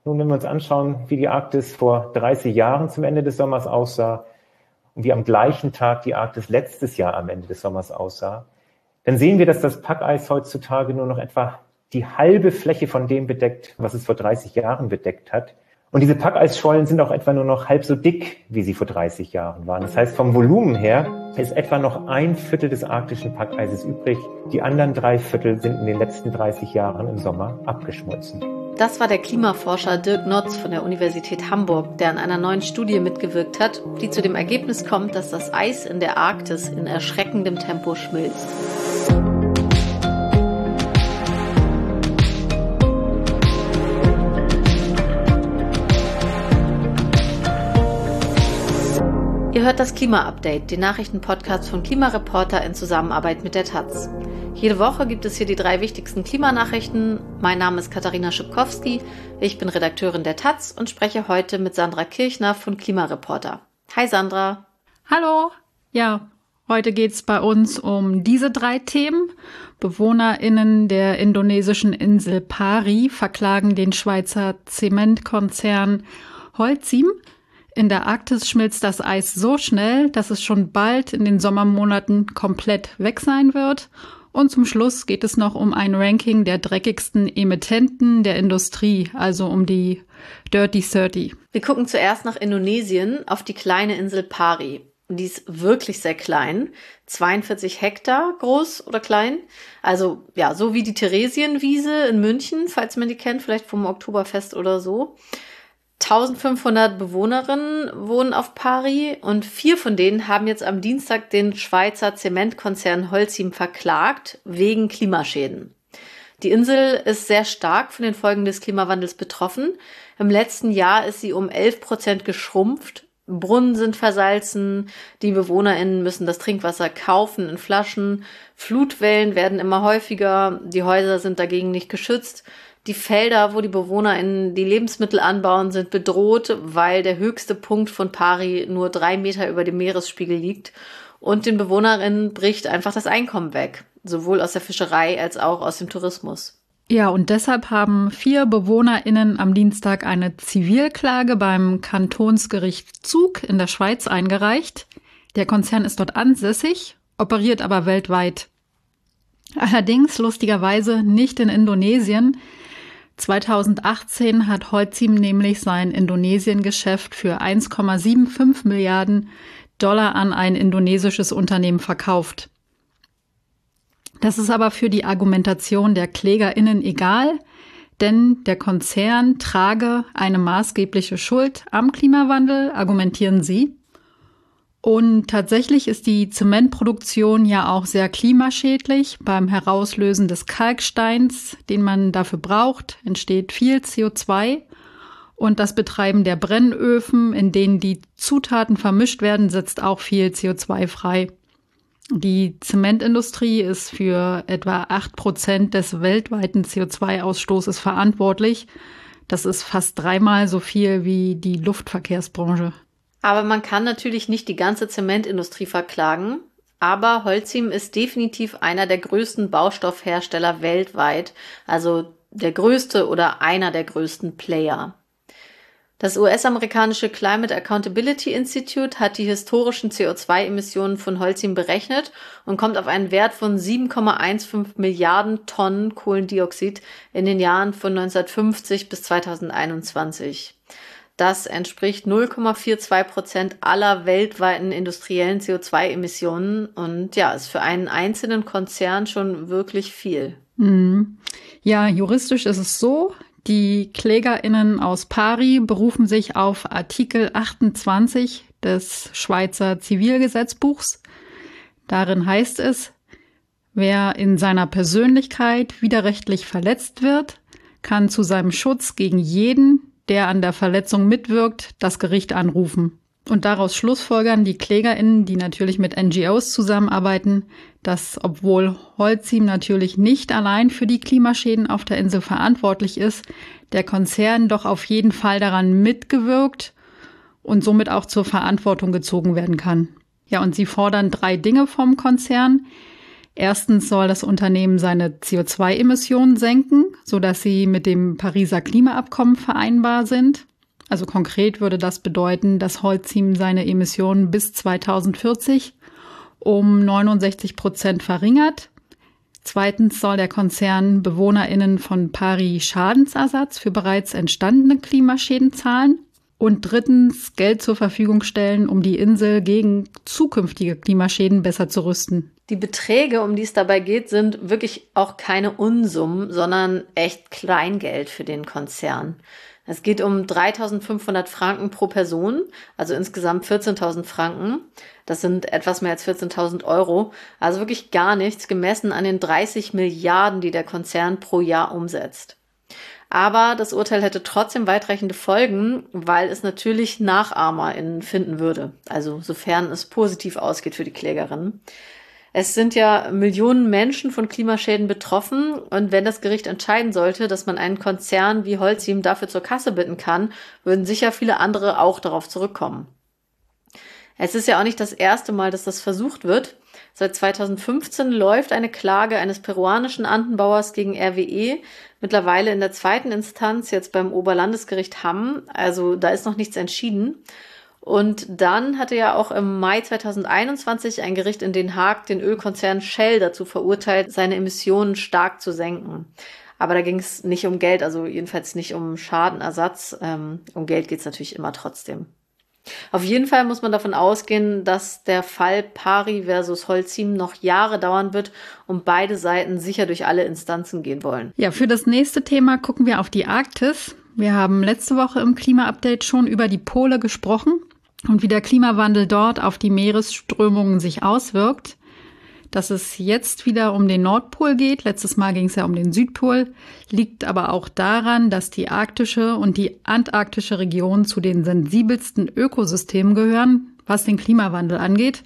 Nun, wenn wir uns anschauen, wie die Arktis vor 30 Jahren zum Ende des Sommers aussah und wie am gleichen Tag die Arktis letztes Jahr am Ende des Sommers aussah, dann sehen wir, dass das Packeis heutzutage nur noch etwa die halbe Fläche von dem bedeckt, was es vor 30 Jahren bedeckt hat. Und diese Packeisschollen sind auch etwa nur noch halb so dick, wie sie vor 30 Jahren waren. Das heißt, vom Volumen her ist etwa noch 1/4 des arktischen Packeises übrig. Die anderen 3/4 sind in den letzten 30 Jahren im Sommer abgeschmolzen. Das war der Klimaforscher Dirk Notz von der Universität Hamburg, der an einer neuen Studie mitgewirkt hat, die zu dem Ergebnis kommt, dass das Eis in der Arktis in erschreckendem Tempo schmilzt. Ihr hört das Klima-Update, den Nachrichtenpodcast von Klimareporter in Zusammenarbeit mit der Taz. Jede Woche gibt es hier die 3 wichtigsten Klimanachrichten. Mein Name ist Katharina Schipkowski, ich bin Redakteurin der Taz und spreche heute mit Sandra Kirchner von Klimareporter. Hi Sandra. Hallo. Ja, heute geht es bei uns um diese 3 Themen. BewohnerInnen der indonesischen Insel Pari verklagen den Schweizer Zementkonzern Holcim. In der Arktis schmilzt das Eis so schnell, dass es schon bald in den Sommermonaten komplett weg sein wird. Und zum Schluss geht es noch um ein Ranking der dreckigsten Emittenten der Industrie, also um die Dirty 30. Wir gucken zuerst nach Indonesien auf die kleine Insel Pari. Die ist wirklich sehr klein, 42 Hektar groß oder klein. Also ja, so wie die Theresienwiese in München, falls man die kennt, vielleicht vom Oktoberfest oder so. 1500 Bewohnerinnen wohnen auf Pari und 4 von denen haben jetzt am Dienstag den Schweizer Zementkonzern Holcim verklagt wegen Klimaschäden. Die Insel ist sehr stark von den Folgen des Klimawandels betroffen. Im letzten Jahr ist sie um 11% geschrumpft. Brunnen sind versalzen, die BewohnerInnen müssen das Trinkwasser kaufen in Flaschen, Flutwellen werden immer häufiger, die Häuser sind dagegen nicht geschützt. Die Felder, wo die BewohnerInnen die Lebensmittel anbauen, sind bedroht, weil der höchste Punkt von Pari nur 3 Meter über dem Meeresspiegel liegt. Und den BewohnerInnen bricht einfach das Einkommen weg, sowohl aus der Fischerei als auch aus dem Tourismus. Ja, und deshalb haben 4 BewohnerInnen am Dienstag eine Zivilklage beim Kantonsgericht Zug in der Schweiz eingereicht. Der Konzern ist dort ansässig, operiert aber weltweit. Allerdings lustigerweise nicht in Indonesien. 2018 hat Holcim nämlich sein Indonesien-Geschäft für 1,75 Milliarden Dollar an ein indonesisches Unternehmen verkauft. Das ist aber für die Argumentation der KlägerInnen egal, denn der Konzern trage eine maßgebliche Schuld am Klimawandel, argumentieren sie. Und tatsächlich ist die Zementproduktion ja auch sehr klimaschädlich. Beim Herauslösen des Kalksteins, den man dafür braucht, entsteht viel CO2. Und das Betreiben der Brennöfen, in denen die Zutaten vermischt werden, setzt auch viel CO2 frei. Die Zementindustrie ist für etwa 8% des weltweiten CO2-Ausstoßes verantwortlich. Das ist fast 3-mal so viel wie die Luftverkehrsbranche. Aber man kann natürlich nicht die ganze Zementindustrie verklagen. Aber Holcim ist definitiv einer der größten Baustoffhersteller weltweit, also der größte oder einer der größten Player. Das US-amerikanische Climate Accountability Institute hat die historischen CO2-Emissionen von Holcim berechnet und kommt auf einen Wert von 7,15 Milliarden Tonnen Kohlendioxid in den Jahren von 1950 bis 2021. Das entspricht 0,42% aller weltweiten industriellen CO2-Emissionen und ja, ist für einen einzelnen Konzern schon wirklich viel. Ja, juristisch ist es so, die KlägerInnen aus Pari berufen sich auf Artikel 28 des Schweizer Zivilgesetzbuchs. Darin heißt es, wer in seiner Persönlichkeit widerrechtlich verletzt wird, kann zu seinem Schutz gegen jeden, der an der Verletzung mitwirkt, das Gericht anrufen. Und daraus schlussfolgern die KlägerInnen, die natürlich mit NGOs zusammenarbeiten, dass, obwohl Holcim natürlich nicht allein für die Klimaschäden auf der Insel verantwortlich ist, der Konzern doch auf jeden Fall daran mitgewirkt und somit auch zur Verantwortung gezogen werden kann. Ja, und sie fordern 3 Dinge vom Konzern. Erstens soll das Unternehmen seine CO2-Emissionen senken, sodass sie mit dem Pariser Klimaabkommen vereinbar sind. Also konkret würde das bedeuten, dass Holcim seine Emissionen bis 2040 um 69% verringert. Zweitens soll der Konzern BewohnerInnen von Pari Schadensersatz für bereits entstandene Klimaschäden zahlen. Und drittens Geld zur Verfügung stellen, um die Insel gegen zukünftige Klimaschäden besser zu rüsten. Die Beträge, um die es dabei geht, sind wirklich auch keine Unsummen, sondern echt Kleingeld für den Konzern. Es geht um 3.500 Franken pro Person, also insgesamt 14.000 Franken. Das sind etwas mehr als 14.000 Euro. Also wirklich gar nichts, gemessen an den 30 Milliarden, die der Konzern pro Jahr umsetzt. Aber das Urteil hätte trotzdem weitreichende Folgen, weil es natürlich NachahmerInnen finden würde. Also sofern es positiv ausgeht für die Klägerin. Es sind ja Millionen Menschen von Klimaschäden betroffen. Und wenn das Gericht entscheiden sollte, dass man einen Konzern wie Holcim dafür zur Kasse bitten kann, würden sicher viele andere auch darauf zurückkommen. Es ist ja auch nicht das erste Mal, dass das versucht wird. Seit 2015 läuft eine Klage eines peruanischen Andenbauers gegen RWE, mittlerweile in der zweiten Instanz, jetzt beim Oberlandesgericht Hamm. Also da ist noch nichts entschieden. Und dann hatte ja auch im Mai 2021 ein Gericht in Den Haag den Ölkonzern Shell dazu verurteilt, seine Emissionen stark zu senken. Aber da ging es nicht um Geld, also jedenfalls nicht um Schadenersatz. Um Geld geht es natürlich immer trotzdem. Auf jeden Fall muss man davon ausgehen, dass der Fall Pari versus Holcim noch Jahre dauern wird und beide Seiten sicher durch alle Instanzen gehen wollen. Ja, für das nächste Thema gucken wir auf die Arktis. Wir haben letzte Woche im Klima-Update schon über die Pole gesprochen und wie der Klimawandel dort auf die Meeresströmungen sich auswirkt. Dass es jetzt wieder um den Nordpol geht, letztes Mal ging es ja um den Südpol, liegt aber auch daran, dass die arktische und die antarktische Region zu den sensibelsten Ökosystemen gehören, was den Klimawandel angeht.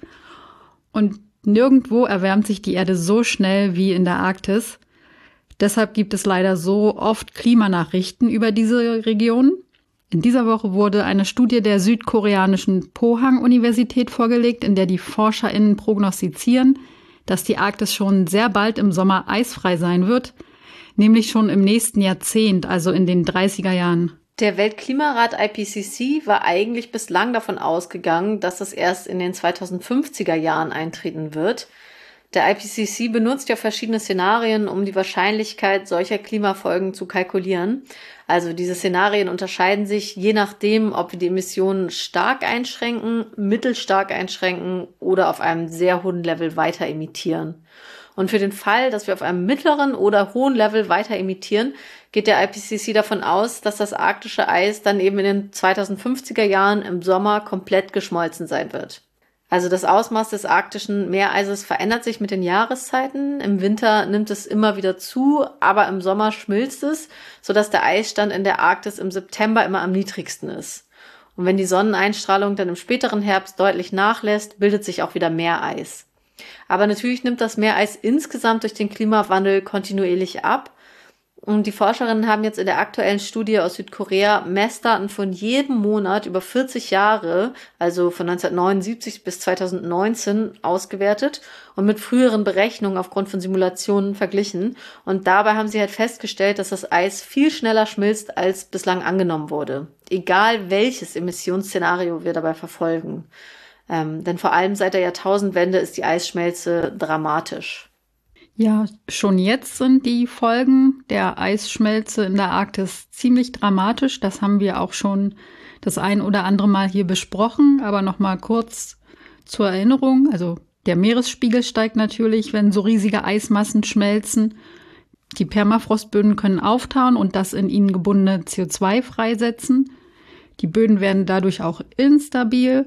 Und nirgendwo erwärmt sich die Erde so schnell wie in der Arktis. Deshalb gibt es leider so oft Klimanachrichten über diese Region. In dieser Woche wurde eine Studie der südkoreanischen Pohang-Universität vorgelegt, in der die ForscherInnen prognostizieren, dass die Arktis schon sehr bald im Sommer eisfrei sein wird, nämlich schon im nächsten Jahrzehnt, also in den 30er Jahren. Der Weltklimarat IPCC war eigentlich bislang davon ausgegangen, dass das erst in den 2050er Jahren eintreten wird. Der IPCC benutzt ja verschiedene Szenarien, um die Wahrscheinlichkeit solcher Klimafolgen zu kalkulieren. Also diese Szenarien unterscheiden sich je nachdem, ob wir die Emissionen stark einschränken, mittelstark einschränken oder auf einem sehr hohen Level weiter emittieren. Und für den Fall, dass wir auf einem mittleren oder hohen Level weiter emittieren, geht der IPCC davon aus, dass das arktische Eis dann eben in den 2050er Jahren im Sommer komplett geschmolzen sein wird. Also das Ausmaß des arktischen Meereises verändert sich mit den Jahreszeiten. Im Winter nimmt es immer wieder zu, aber im Sommer schmilzt es, sodass der Eisstand in der Arktis im September immer am niedrigsten ist. Und wenn die Sonneneinstrahlung dann im späteren Herbst deutlich nachlässt, bildet sich auch wieder Meereis. Aber natürlich nimmt das Meereis insgesamt durch den Klimawandel kontinuierlich ab. Und die Forscherinnen haben jetzt in der aktuellen Studie aus Südkorea Messdaten von jedem Monat über 40 Jahre, also von 1979 bis 2019, ausgewertet und mit früheren Berechnungen aufgrund von Simulationen verglichen. Und dabei haben sie halt festgestellt, dass das Eis viel schneller schmilzt, als bislang angenommen wurde. Egal welches Emissionsszenario wir dabei verfolgen. Denn vor allem seit der Jahrtausendwende ist die Eisschmelze dramatisch. Ja, schon jetzt sind die Folgen der Eisschmelze in der Arktis ziemlich dramatisch. Das haben wir auch schon das ein oder andere Mal hier besprochen. Aber noch mal kurz zur Erinnerung. Also der Meeresspiegel steigt natürlich, wenn so riesige Eismassen schmelzen. Die Permafrostböden können auftauen und das in ihnen gebundene CO2 freisetzen. Die Böden werden dadurch auch instabil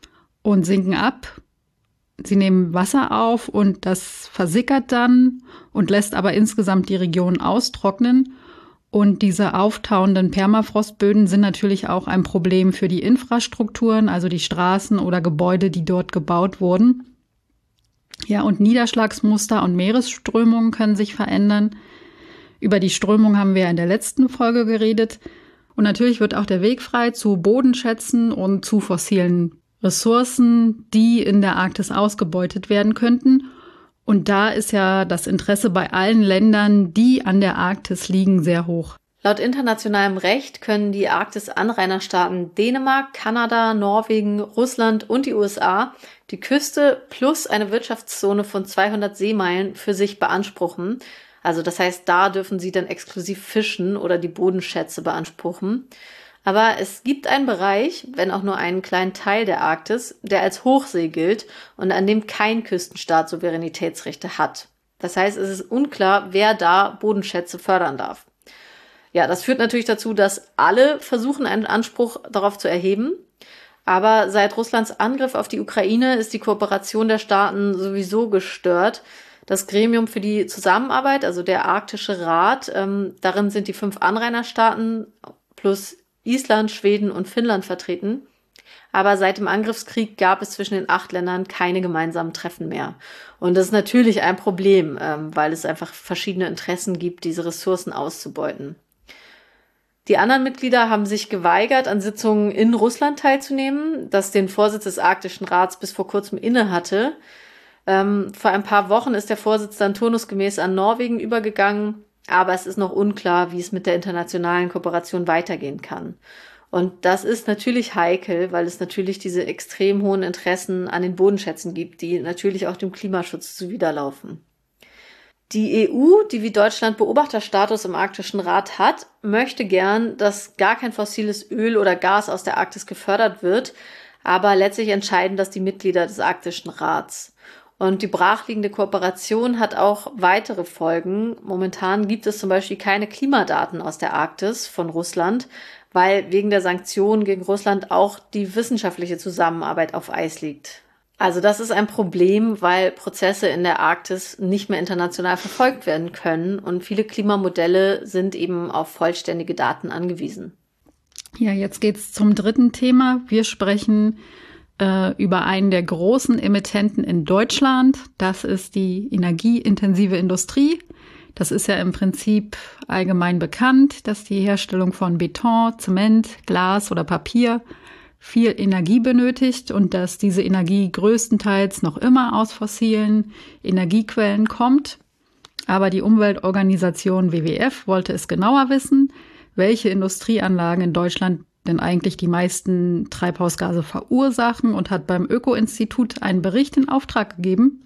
und sinken ab. Sie nehmen Wasser auf und das versickert dann und lässt aber insgesamt die Region austrocknen. Und diese auftauenden Permafrostböden sind natürlich auch ein Problem für die Infrastrukturen, also die Straßen oder Gebäude, die dort gebaut wurden. Ja, und Niederschlagsmuster und Meeresströmungen können sich verändern. Über die Strömung haben wir in der letzten Folge geredet. Und natürlich wird auch der Weg frei zu Bodenschätzen und zu fossilen Ressourcen, die in der Arktis ausgebeutet werden könnten. Und da ist ja das Interesse bei allen Ländern, die an der Arktis liegen, sehr hoch. Laut internationalem Recht können die Arktis-Anrainerstaaten Dänemark, Kanada, Norwegen, Russland und die USA die Küste plus eine Wirtschaftszone von 200 Seemeilen für sich beanspruchen. Also das heißt, da dürfen sie dann exklusiv fischen oder die Bodenschätze beanspruchen. Aber es gibt einen Bereich, wenn auch nur einen kleinen Teil der Arktis, der als Hochsee gilt und an dem kein Küstenstaat Souveränitätsrechte hat. Das heißt, es ist unklar, wer da Bodenschätze fördern darf. Ja, das führt natürlich dazu, dass alle versuchen, einen Anspruch darauf zu erheben. Aber seit Russlands Angriff auf die Ukraine ist die Kooperation der Staaten sowieso gestört. Das Gremium für die Zusammenarbeit, also der Arktische Rat, darin sind die 5 Anrainerstaaten plus Island, Schweden und Finnland vertreten. Aber seit dem Angriffskrieg gab es zwischen den 8 Ländern keine gemeinsamen Treffen mehr. Und das ist natürlich ein Problem, weil es einfach verschiedene Interessen gibt, diese Ressourcen auszubeuten. Die anderen Mitglieder haben sich geweigert, an Sitzungen in Russland teilzunehmen, das den Vorsitz des Arktischen Rats bis vor kurzem inne hatte. Vor ein paar Wochen ist der Vorsitz dann turnusgemäß an Norwegen übergegangen, aber es ist noch unklar, wie es mit der internationalen Kooperation weitergehen kann. Und das ist natürlich heikel, weil es natürlich diese extrem hohen Interessen an den Bodenschätzen gibt, die natürlich auch dem Klimaschutz zuwiderlaufen. Die EU, die wie Deutschland Beobachterstatus im Arktischen Rat hat, möchte gern, dass gar kein fossiles Öl oder Gas aus der Arktis gefördert wird, aber letztlich entscheiden das die Mitglieder des Arktischen Rats. Und die brachliegende Kooperation hat auch weitere Folgen. Momentan gibt es zum Beispiel keine Klimadaten aus der Arktis von Russland, weil wegen der Sanktionen gegen Russland auch die wissenschaftliche Zusammenarbeit auf Eis liegt. Also das ist ein Problem, weil Prozesse in der Arktis nicht mehr international verfolgt werden können und viele Klimamodelle sind eben auf vollständige Daten angewiesen. Ja, jetzt geht's zum dritten Thema. Wir sprechen über einen der großen Emittenten in Deutschland. Das ist die energieintensive Industrie. Das ist ja im Prinzip allgemein bekannt, dass die Herstellung von Beton, Zement, Glas oder Papier viel Energie benötigt und dass diese Energie größtenteils noch immer aus fossilen Energiequellen kommt. Aber die Umweltorganisation WWF wollte es genauer wissen, welche Industrieanlagen in Deutschland denn eigentlich die meisten Treibhausgase verursachen und hat beim Öko-Institut einen Bericht in Auftrag gegeben.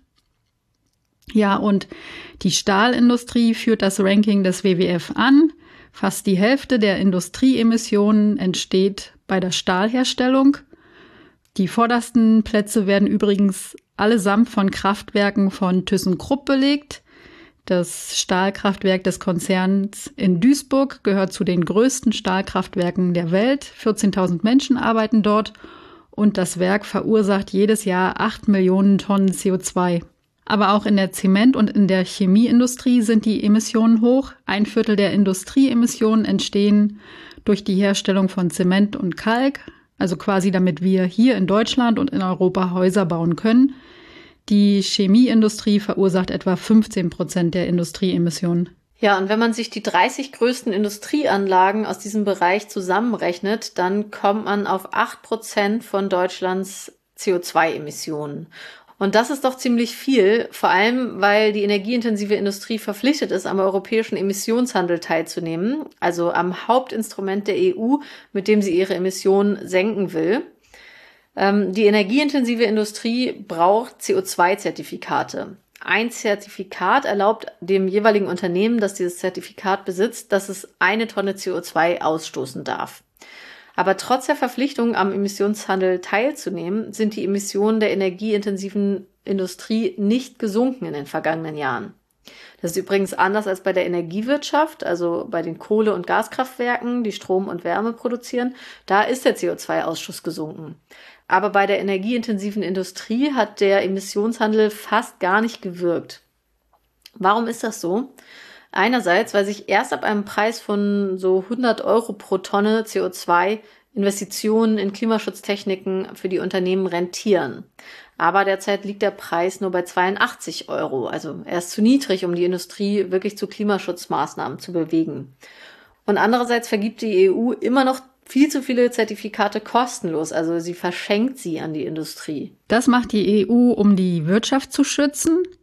Ja, und die Stahlindustrie führt das Ranking des WWF an. Fast die Hälfte der Industrieemissionen entsteht bei der Stahlherstellung. Die vordersten Plätze werden übrigens allesamt von Kraftwerken von ThyssenKrupp belegt. Das Stahlkraftwerk des Konzerns in Duisburg gehört zu den größten Stahlkraftwerken der Welt. 14.000 Menschen arbeiten dort und das Werk verursacht jedes Jahr 8 Millionen Tonnen CO2. Aber auch in der Zement- und in der Chemieindustrie sind die Emissionen hoch. 1/4 der Industrieemissionen entstehen durch die Herstellung von Zement und Kalk, also quasi damit wir hier in Deutschland und in Europa Häuser bauen können. Die Chemieindustrie verursacht etwa 15% der Industrieemissionen. Ja, und wenn man sich die 30 größten Industrieanlagen aus diesem Bereich zusammenrechnet, dann kommt man auf 8% von Deutschlands CO2-Emissionen. Und das ist doch ziemlich viel, vor allem, weil die energieintensive Industrie verpflichtet ist, am europäischen Emissionshandel teilzunehmen, also am Hauptinstrument der EU, mit dem sie ihre Emissionen senken will. Die energieintensive Industrie braucht CO2-Zertifikate. Ein Zertifikat erlaubt dem jeweiligen Unternehmen, das dieses Zertifikat besitzt, dass es 1 Tonne CO2 ausstoßen darf. Aber trotz der Verpflichtung, am Emissionshandel teilzunehmen, sind die Emissionen der energieintensiven Industrie nicht gesunken in den vergangenen Jahren. Das ist übrigens anders als bei der Energiewirtschaft, also bei den Kohle- und Gaskraftwerken, die Strom und Wärme produzieren. Da ist der CO2-Ausstoß gesunken. Aber bei der energieintensiven Industrie hat der Emissionshandel fast gar nicht gewirkt. Warum ist das so? Einerseits, weil sich erst ab einem Preis von so 100 € pro Tonne CO2 Investitionen in Klimaschutztechniken für die Unternehmen rentieren. Aber derzeit liegt der Preis nur bei 82 €. Also er ist zu niedrig, um die Industrie wirklich zu Klimaschutzmaßnahmen zu bewegen. Und andererseits vergibt die EU immer noch viel zu viele Zertifikate kostenlos. Also sie verschenkt sie an die Industrie. Das macht die EU, um die Wirtschaft zu schützen.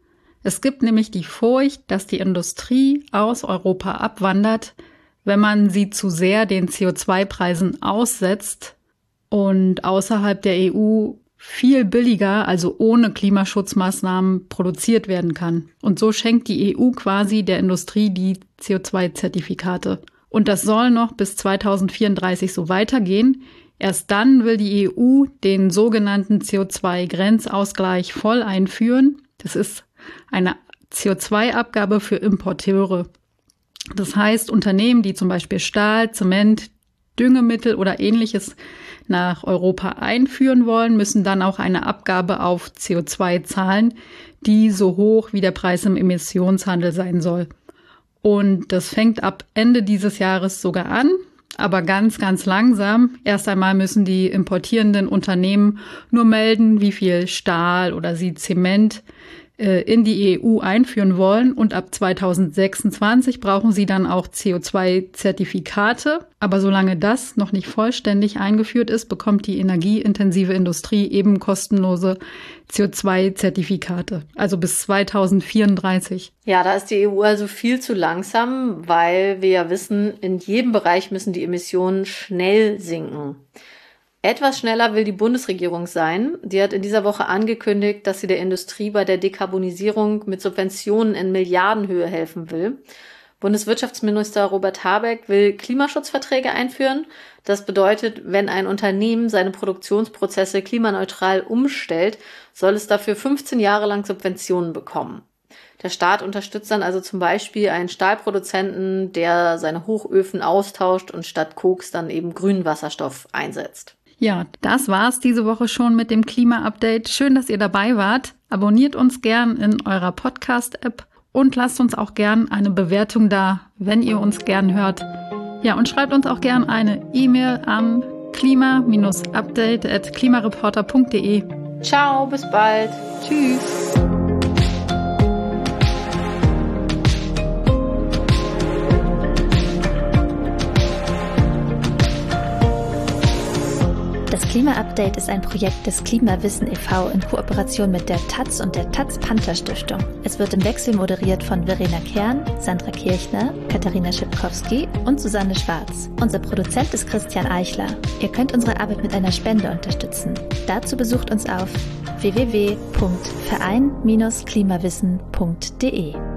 Es gibt nämlich die Furcht, dass die Industrie aus Europa abwandert, wenn man sie zu sehr den CO2-Preisen aussetzt und außerhalb der EU viel billiger, also ohne Klimaschutzmaßnahmen, produziert werden kann. Und so schenkt die EU quasi der Industrie die CO2-Zertifikate. Und das soll noch bis 2034 so weitergehen. Erst dann will die EU den sogenannten CO2-Grenzausgleich voll einführen. Das ist eine CO2-Abgabe für Importeure. Das heißt, Unternehmen, die zum Beispiel Stahl, Zement, Düngemittel oder Ähnliches nach Europa einführen wollen, müssen dann auch eine Abgabe auf CO2 zahlen, die so hoch wie der Preis im Emissionshandel sein soll. Und das fängt ab Ende dieses Jahres sogar an, aber ganz, ganz langsam. Erst einmal müssen die importierenden Unternehmen nur melden, wie viel Stahl oder sie Zement in die EU einführen wollen. Und ab 2026 brauchen sie dann auch CO2-Zertifikate. Aber solange das noch nicht vollständig eingeführt ist, bekommt die energieintensive Industrie eben kostenlose CO2-Zertifikate. Also bis 2034. Ja, da ist die EU also viel zu langsam, weil wir ja wissen, in jedem Bereich müssen die Emissionen schnell sinken. Etwas schneller will die Bundesregierung sein. Die hat in dieser Woche angekündigt, dass sie der Industrie bei der Dekarbonisierung mit Subventionen in Milliardenhöhe helfen will. Bundeswirtschaftsminister Robert Habeck will Klimaschutzverträge einführen. Das bedeutet, wenn ein Unternehmen seine Produktionsprozesse klimaneutral umstellt, soll es dafür 15 Jahre lang Subventionen bekommen. Der Staat unterstützt dann also zum Beispiel einen Stahlproduzenten, der seine Hochöfen austauscht und statt Koks dann eben grünen Wasserstoff einsetzt. Ja, das war's diese Woche schon mit dem Klima-Update. Schön, dass ihr dabei wart. Abonniert uns gern in eurer Podcast-App und lasst uns auch gern eine Bewertung da, wenn ihr uns gern hört. Ja, und schreibt uns auch gern eine E-Mail an klima-update@klimareporter.de. Ciao, bis bald. Tschüss. Das Klima-Update ist ein Projekt des Klimawissen e.V. in Kooperation mit der taz und der Taz-Panther-Stiftung. Es wird im Wechsel moderiert von Verena Kern, Sandra Kirchner, Katharina Schipkowski und Susanne Schwarz. Unser Produzent ist Christian Eichler. Ihr könnt unsere Arbeit mit einer Spende unterstützen. Dazu besucht uns auf www.verein-klimawissen.de.